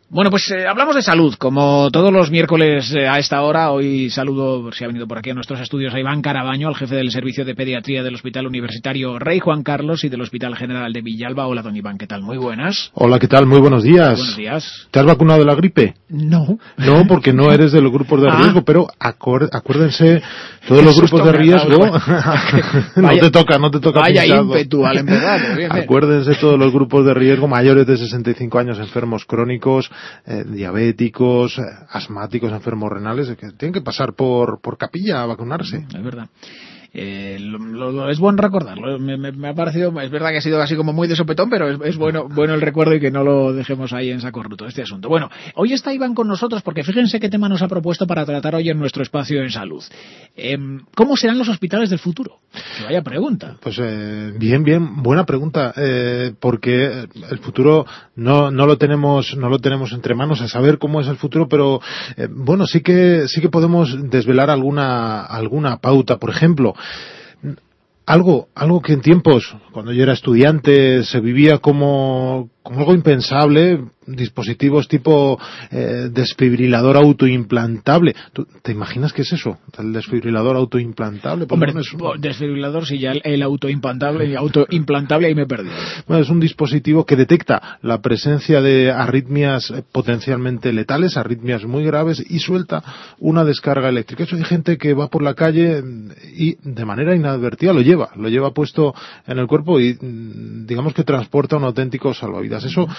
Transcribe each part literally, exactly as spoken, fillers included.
Bueno, pues eh, hablamos de salud, como todos los miércoles eh, a esta hora. Hoy saludo, si ha venido por aquí a nuestros estudios, a Iván Carabaño, al jefe del Servicio de Pediatría del Hospital Universitario Rey Juan Carlos y del Hospital General de Villalba. Hola, don Iván, ¿qué tal? Muy buenas. Hola, ¿qué tal? Muy buenos días. Buenos días. ¿Te has vacunado de la gripe? No. No, porque no eres de los grupos de riesgo, ah. pero acuer- acuérdense, todos los grupos de riesgo... no vaya, te toca, no te toca. Vaya ímpetu al empezar. Bien, bien. Acuérdense todos los grupos de riesgo, mayores de sesenta y cinco años, enfermos crónicos, eh, diabéticos, eh, asmáticos, enfermos renales, que tienen que pasar por, por capilla a vacunarse. Es verdad. Eh, lo, lo, es bueno recordarlo. Me, me, me ha parecido, es verdad que ha sido así como muy de sopetón, pero es, es bueno bueno el recuerdo y que no lo dejemos ahí en saco roto este asunto. Bueno, hoy está Iván con nosotros porque fíjense qué tema nos ha propuesto para tratar hoy en nuestro espacio en salud. Eh, ¿Cómo serán los hospitales del futuro? Que vaya pregunta. Pues eh, bien, bien, buena pregunta, eh, porque el futuro no no lo tenemos no lo tenemos entre manos a saber cómo es el futuro, pero eh, bueno, sí que sí que podemos desvelar alguna alguna pauta. Por ejemplo, algo algo que en tiempos cuando yo era estudiante se vivía como como algo impensable, dispositivos tipo eh, desfibrilador autoimplantable. ¿Tú te imaginas qué es eso? El desfibrilador autoimplantable. Hombre, no es un... desfibrilador sí, ya el, el autoimplantable, autoimplantable ahí me he perdido. Bueno, es un dispositivo que detecta la presencia de arritmias potencialmente letales, arritmias muy graves, y suelta una descarga eléctrica. Eso hay gente que va por la calle y de manera inadvertida lo lleva, lo lleva puesto en el cuerpo y digamos que transporta un auténtico salvavidas. Eso,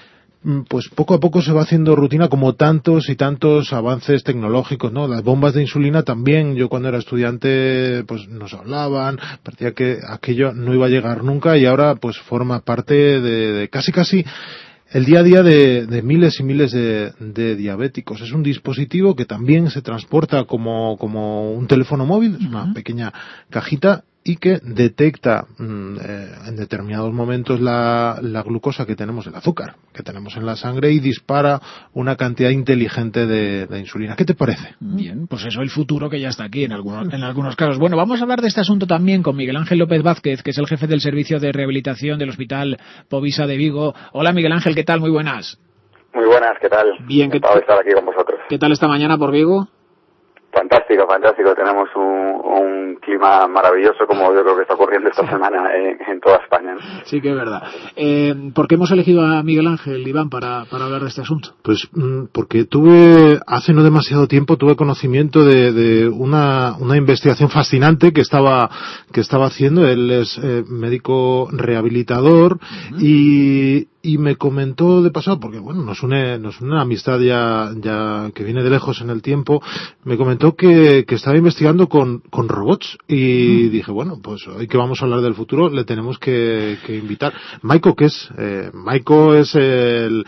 pues poco a poco se va haciendo rutina, como tantos y tantos avances tecnológicos, ¿no? Las bombas de insulina también, yo cuando era estudiante, pues nos hablaban, parecía que aquello no iba a llegar nunca y ahora pues forma parte de, de casi casi el día a día de, de miles y miles de, de diabéticos. Es un dispositivo que también se transporta como, como un teléfono móvil, es una pequeña cajita, y que detecta mmm, eh, en determinados momentos la, la glucosa que tenemos, el azúcar que tenemos en la sangre, y dispara una cantidad inteligente de, de insulina. ¿Qué te parece? Bien, pues eso, el futuro que ya está aquí en algunos, en algunos casos. Bueno, vamos a hablar de este asunto también con Miguel Ángel López Vázquez, que es el jefe del Servicio de Rehabilitación del Hospital Povisa de Vigo. Hola, Miguel Ángel, ¿qué tal? Muy buenas. Muy buenas, ¿qué tal? Bien, ¿qué tal? estar aquí con vosotros. ¿Qué tal esta mañana por Vigo? Fantástico, fantástico. Tenemos un, un clima maravilloso, como yo creo que está ocurriendo esta semana en, en toda España, ¿no? Sí que es verdad. Eh, ¿Por qué hemos elegido a Miguel Ángel, Iván, para, para hablar de este asunto? Pues porque tuve, hace no demasiado tiempo, tuve conocimiento de, de una, una investigación fascinante que estaba, que estaba haciendo. Él es eh, médico rehabilitador, uh-huh. y, y me comentó de pasado, porque bueno, nos une, nos une una amistad ya, ya que viene de lejos en el tiempo. Me comentó que, que estaba investigando con, con robots y mm. dije, bueno, pues hoy que vamos a hablar del futuro le tenemos que, que invitar. Maiko, ¿qué es? Eh, Maiko es el,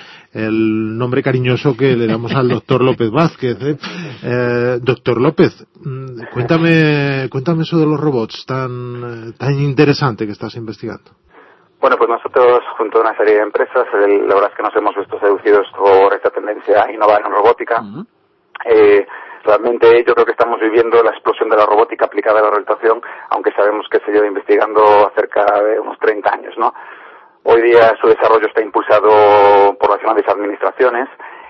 el nombre cariñoso que le damos al doctor López Vázquez. ¿eh? Eh, doctor López, cuéntame, cuéntame eso de los robots tan, tan interesante que estás investigando. Bueno, pues nosotros, junto a una serie de empresas, el, la verdad es que nos hemos visto seducidos por esta tendencia a innovar en robótica. Uh-huh. Eh, realmente yo creo que estamos viviendo la explosión de la robótica aplicada a la rehabilitación, aunque sabemos que se lleva investigando cerca de unos treinta años, ¿no? Hoy día su desarrollo está impulsado por las grandes administraciones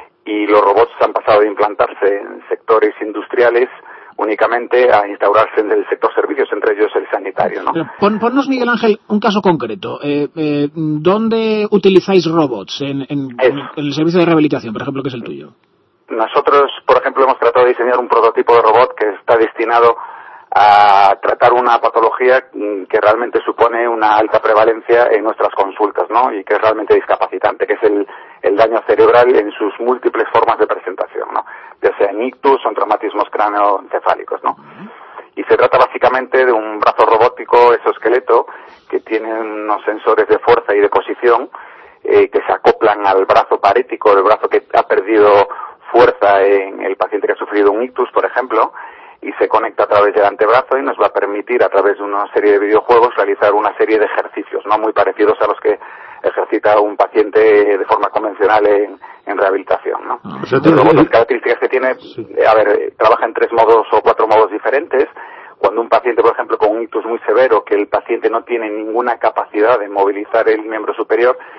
y los robots han pasado de implantarse en sectores industriales únicamente a instaurarse en el sector servicios, entre ellos el sanitario, ¿no? Pero pon, ponnos, Miguel Ángel, un caso concreto. Eh, eh, ¿Dónde utilizáis robots? En, en, en el servicio de rehabilitación, por ejemplo, que es el tuyo. Nosotros, por ejemplo, hemos tratado de diseñar un prototipo de robot que está destinado a tratar una patología que realmente supone una alta prevalencia en nuestras consultas, ¿no? Y que es realmente discapacitante, que es el, el daño cerebral en sus múltiples formas de presentación, ¿no? Ya sea en ictus o en traumatismos cráneoencefálicos, ¿no? Y se trata básicamente de un brazo robótico exoesqueleto que tiene unos sensores de fuerza y de posición eh, que se acoplan al brazo parético, el brazo que ha perdido fuerza en el paciente que ha sufrido un ictus, por ejemplo, y se conecta a través del antebrazo y nos va a permitir, a través de una serie de videojuegos, realizar una serie de ejercicios, no muy parecidos a los que ejercita un paciente de forma convencional en, en rehabilitación, ¿no? O sea, luego, las características que tiene, a ver, trabaja en tres modos o cuatro modos diferentes. Cuando un paciente, por ejemplo, con un ictus muy severo, que el paciente no tiene ninguna capacidad de movilizar el miembro superior,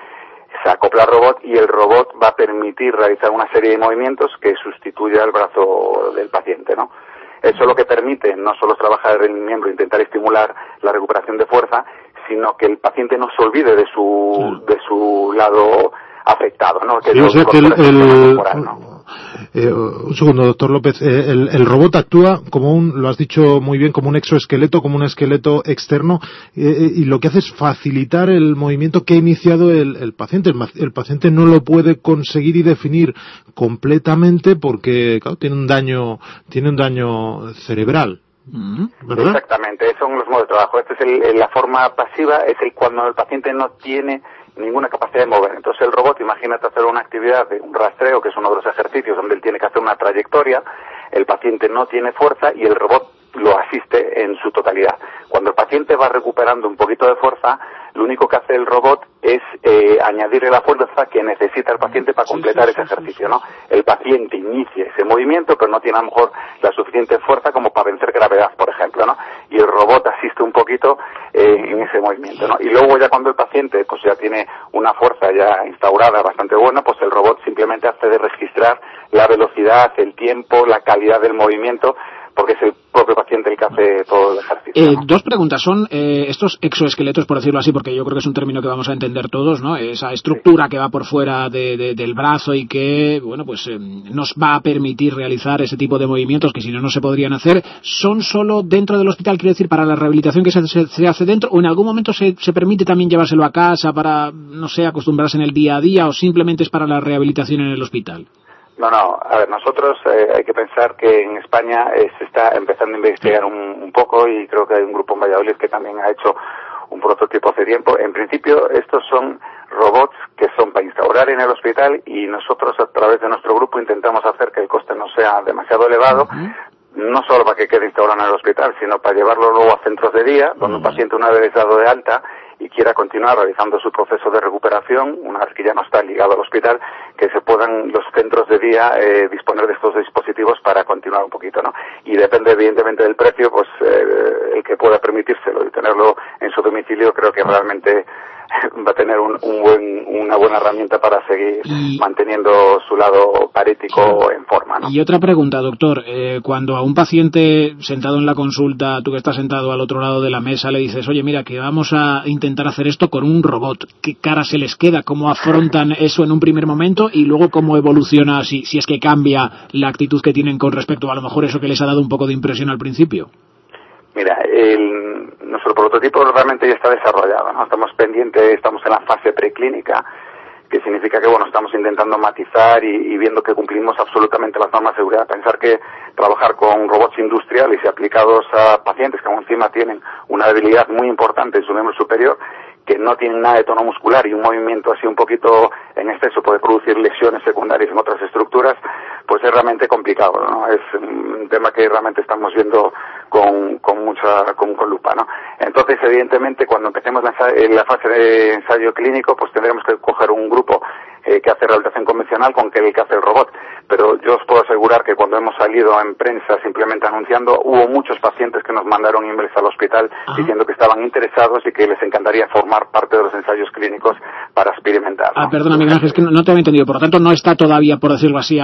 se acopla al robot y el robot va a permitir realizar una serie de movimientos que sustituye al brazo del paciente, ¿no? Eso lo que permite no solo trabajar el miembro, intentar estimular la recuperación de fuerza, sino que el paciente no se olvide de su de su lado afectado, ¿no? Que sí, o sea que el, el, temporal, ¿no? Eh, un segundo, doctor López. Eh, el, el robot actúa como un, lo has dicho muy bien, como un exoesqueleto, como un esqueleto externo, eh, y lo que hace es facilitar el movimiento que ha iniciado el, el paciente. El, el paciente no lo puede conseguir y definir completamente porque, claro, tiene un daño, tiene un daño cerebral. ¿Verdad? Exactamente, esos son los modos de trabajo. Esta es el, la forma pasiva, es el cuando el paciente no tiene ninguna capacidad de mover. Entonces el robot, imagínate hacer una actividad de un rastreo, que es uno de los ejercicios donde él tiene que hacer una trayectoria, el paciente no tiene fuerza y el robot lo asiste en su totalidad. Cuando el paciente va recuperando un poquito de fuerza, lo único que hace el robot es eh, añadirle la fuerza que necesita el paciente para completar sí, sí, ese ejercicio, ¿no? El paciente inicia ese movimiento, pero no tiene a lo mejor la suficiente fuerza como para vencer gravedad, por ejemplo, ¿no? Y el robot asiste un poquito eh, en ese movimiento, ¿no? Y luego ya cuando el paciente pues ya tiene una fuerza ya instaurada bastante buena, pues el robot simplemente hace de registrar la velocidad, el tiempo, la calidad del movimiento, porque es el propio paciente el que hace todo el ejercicio, eh, ¿no? Dos preguntas. Son eh, estos exoesqueletos, por decirlo así, porque yo creo que es un término que vamos a entender todos, ¿no? Esa estructura sí. que va por fuera de, de, del brazo y que, bueno, pues eh, nos va a permitir realizar ese tipo de movimientos que si no, no se podrían hacer. ¿Son solo dentro del hospital, quiero decir, para la rehabilitación que se, se, se hace dentro, o en algún momento se, se permite también llevárselo a casa para, no sé, acostumbrarse en el día a día, o simplemente es para la rehabilitación en el hospital? No, no, a ver, nosotros eh, hay que pensar que en España eh, se está empezando a investigar un, un poco y creo que hay un grupo en Valladolid que también ha hecho un prototipo hace tiempo. En principio, estos son robots que son para instaurar en el hospital y nosotros a través de nuestro grupo intentamos hacer que el coste no sea demasiado elevado, uh-huh. no solo para que quede instaurado en el hospital, sino para llevarlo luego a centros de día, donde uh-huh. un paciente una vez dado de alta y quiera continuar realizando su proceso de recuperación, una vez que ya no está ligado al hospital, que se puedan los centros de día eh, disponer de estos dispositivos para continuar un poquito, ¿no? Y depende evidentemente del precio, pues eh, el que pueda permitírselo y tenerlo en su domicilio, creo que realmente va a tener un, un buen, una buena herramienta para seguir y, manteniendo su lado parético en forma, ¿no? Y otra pregunta, doctor, eh, cuando a un paciente sentado en la consulta, tú que estás sentado al otro lado de la mesa, le dices, oye, mira, que vamos a intentar hacer esto con un robot, ¿qué cara se les queda? ¿Cómo afrontan eso en un primer momento? Y luego, ¿cómo evoluciona, si, si es que cambia la actitud que tienen con respecto a, a lo mejor eso que les ha dado un poco de impresión al principio? Mira, el, nuestro prototipo realmente ya está desarrollado, ¿no? Estamos pendientes, estamos en la fase preclínica, que significa que, bueno, estamos intentando matizar y, y viendo que cumplimos absolutamente las normas de seguridad. Pensar que trabajar con robots industriales y aplicados a pacientes que aún encima tienen una debilidad muy importante en su miembro superior, que no tienen nada de tono muscular y un movimiento así un poquito en exceso puede producir lesiones secundarias en otras estructuras, pues es realmente complicado, ¿no? Es un tema que realmente estamos viendo con, con mucha, con, con lupa, ¿no? Entonces, evidentemente, cuando empecemos la, la fase de ensayo clínico, pues tendremos que coger un grupo eh, que hace rehabilitación convencional con que el que hace el robot. Pero yo os puedo asegurar que cuando hemos salido en prensa simplemente anunciando, hubo muchos pacientes que nos mandaron emails al hospital Ajá. diciendo que estaban interesados y que les encantaría formar parte de los ensayos clínicos para experimentar, ¿no? Ah, perdona, Miguel Ángel, es que no, no te había entendido. Por lo tanto, no está todavía, por decirlo así,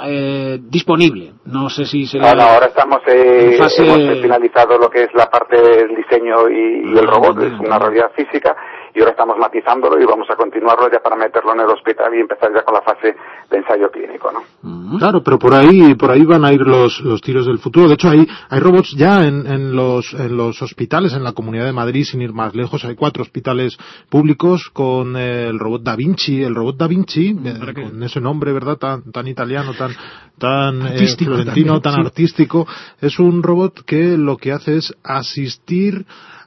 eh, disponible. No sé si se... No, no, ahora estamos, eh, fase... hemos finalizado lo que es la parte del diseño y, y el robot, ah, es una realidad física, y ahora estamos matizándolo y vamos a continuarlo ya para meterlo en el hospital y empezar ya con la fase de ensayo clínico, ¿no? Claro, pero por ahí por ahí van a ir los los tiros del futuro. De hecho, hay hay robots ya en, en los en los hospitales en la Comunidad de Madrid, sin ir más lejos. Hay cuatro hospitales públicos con el robot Da Vinci, el robot Da Vinci, eh, con ese nombre, ¿verdad? Tan tan italiano, tan tan eh, florentino, tan sí. artístico. Es un robot que lo que hace es asistir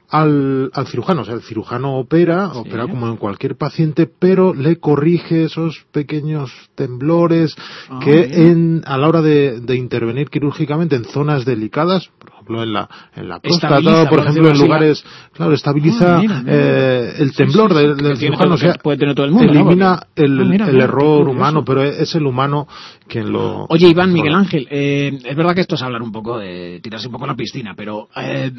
Al, al cirujano, o sea, el cirujano opera, sí. opera como en cualquier paciente, pero le corrige esos pequeños temblores oh, que en, a la hora de, de intervenir quirúrgicamente en zonas delicadas, por ejemplo en la, en la próstata, por ejemplo en lugares, claro, estabiliza oh, mira, mira. Eh, el temblor sí, sí, del, del cirujano, o sea, puede tener todo el mundo, elimina ¿no? el, oh, mira, el mira, error humano, pero es el humano quien lo... Oye, Iván, Miguel Ángel, eh, es verdad que esto es hablar un poco de tirarse un poco a la piscina, pero... Eh,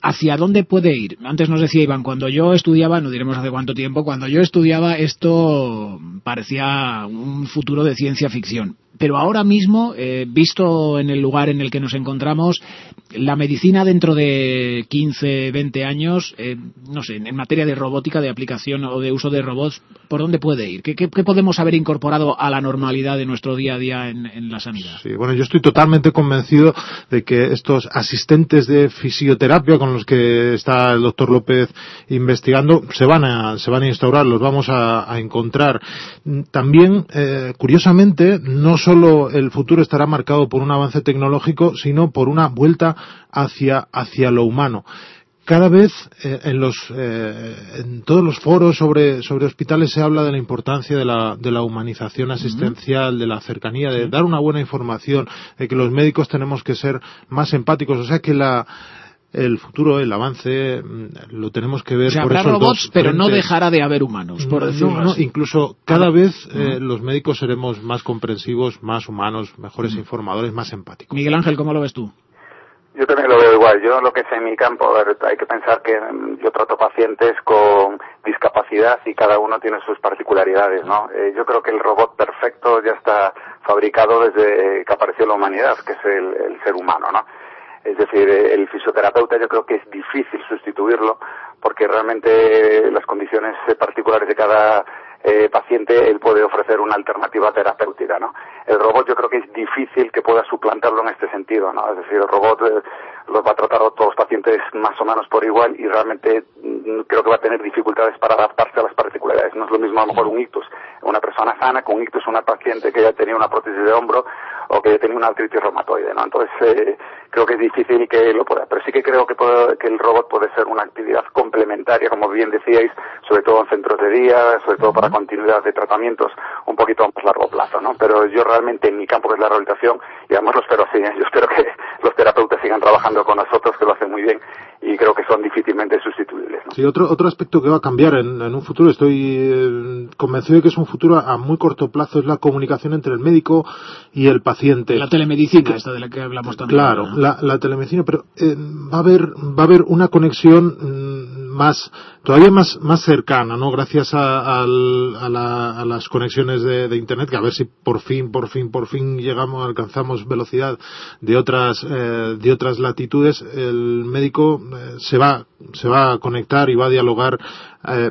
¿hacia dónde puede ir? Antes nos decía Iván, cuando yo estudiaba, no diremos hace cuánto tiempo, cuando yo estudiaba esto parecía un futuro de ciencia ficción. Pero ahora mismo, eh, visto en el lugar en el que nos encontramos, la medicina dentro de quince, veinte años, eh, no sé, en materia de robótica, de aplicación o de uso de robots, ¿por dónde puede ir? ¿Qué, qué, qué podemos haber incorporado a la normalidad de nuestro día a día en, en la sanidad? Sí, bueno, yo estoy totalmente convencido de que estos asistentes de fisioterapia con los que está el doctor López investigando se van a, se van a instaurar, los vamos a, a encontrar. También, eh, curiosamente, no solo el futuro estará marcado por un avance tecnológico, sino por una vuelta hacia, hacia lo humano. Cada vez eh, en los eh, en todos los foros sobre sobre hospitales se habla de la importancia de la de la humanización asistencial, de la cercanía, de dar una buena información, de que los médicos tenemos que ser más empáticos, o sea que la el futuro, el avance, lo tenemos que ver. O sea, por habrá esos robots, dos pero no frentes. dejará de haber humanos, por No, decirlo no, así. incluso cada vez eh, Uh-huh. los médicos seremos más comprensivos, más humanos, mejores uh-huh. informadores, más empáticos. Miguel Ángel, ¿cómo lo ves tú? Yo también lo veo igual. Yo lo que sé en mi campo, a ver, hay que pensar que yo trato pacientes con discapacidad y cada uno tiene sus particularidades, ¿no? Eh, yo creo que el robot perfecto ya está fabricado desde que apareció la humanidad, que es el, el ser humano, ¿no? Es decir, el fisioterapeuta yo creo que es difícil sustituirlo porque realmente las condiciones particulares de cada eh, paciente él puede ofrecer una alternativa terapéutica, ¿no? El robot yo creo que es difícil que pueda suplantarlo en este sentido, ¿no? Es decir, el robot eh, los va a tratar a todos los pacientes más o menos por igual y realmente mm, creo que va a tener dificultades para adaptarse a las particularidades. No es lo mismo a lo mejor un ictus, una persona sana con un ictus, una paciente que ya tenía una prótesis de hombro o que ya tenía una artritis reumatoide, ¿no? Entonces eh, creo que es difícil que lo pueda, pero sí que creo que, puede, que el robot puede ser una actividad complementaria, como bien decíais, sobre todo en centros de día, sobre todo para continuidad de tratamientos un poquito a más largo plazo, ¿no? Pero yo realmente en mi campo, que es la rehabilitación, y además lo espero así, ¿eh? Yo espero que los terapeutas sigan trabajando con nosotros, que lo hacen muy bien, y creo que son difícilmente sustituibles, ¿no? Sí, otro otro aspecto que va a cambiar en, en un futuro, estoy eh, convencido de que es un futuro a, a muy corto plazo, es la comunicación entre el médico y el paciente. La telemedicina, que, esta de la que hablamos tanto. Claro, ¿no? la, la telemedicina, pero eh, va a haber va a haber una conexión mmm, más todavía más más cercana, ¿no? Gracias a, a, a, la, a las conexiones de, de internet, que a ver si por fin, por fin, por fin llegamos, alcanzamos velocidad de otras eh, de otras latitudes. El médico eh, se va se va a conectar y va a dialogar eh,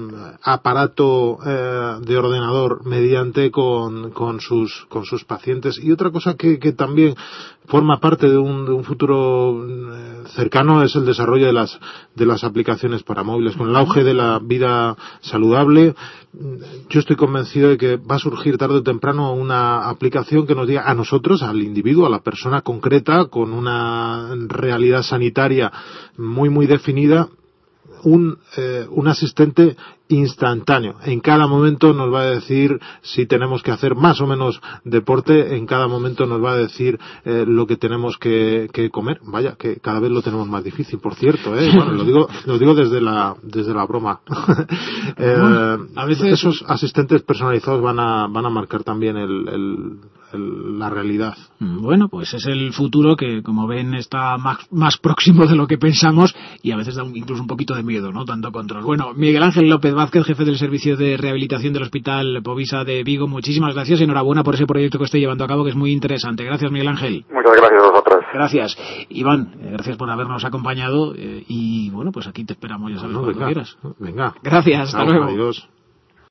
aparato eh, de ordenador mediante con, con sus con sus pacientes. Y otra cosa que, que también forma parte de un, de un futuro eh, cercano es el desarrollo de las de las aplicaciones para móviles. Con el auge de la vida saludable, yo estoy convencido de que va a surgir tarde o temprano una aplicación que nos diga a nosotros, al individuo, a la persona concreta, con una realidad sanitaria muy muy definida, un eh, un asistente instantáneo. En cada momento nos va a decir si tenemos que hacer más o menos deporte, en cada momento nos va a decir eh, lo que tenemos que, que comer. Vaya, que cada vez lo tenemos más difícil, por cierto, ¿eh? Bueno, lo digo, lo digo desde la, desde la broma. eh, bueno, a veces esos asistentes personalizados van a, van a marcar también el, el, el, la realidad. Bueno, pues es el futuro que, como ven, está más, más próximo de lo que pensamos y a veces da un, incluso un poquito de miedo, ¿no? Tanto control. Bueno, Miguel Ángel López Vázquez, jefe del Servicio de Rehabilitación del Hospital Povisa de Vigo, muchísimas gracias y enhorabuena por ese proyecto que estoy llevando a cabo, que es muy interesante. Gracias, Miguel Ángel. Muchas gracias a vosotros. Gracias. Iván, eh, gracias por habernos acompañado eh, y, bueno, pues aquí te esperamos, ya sabes, no, cuando venga, quieras. Venga. Gracias, hasta Chao, luego. Adiós.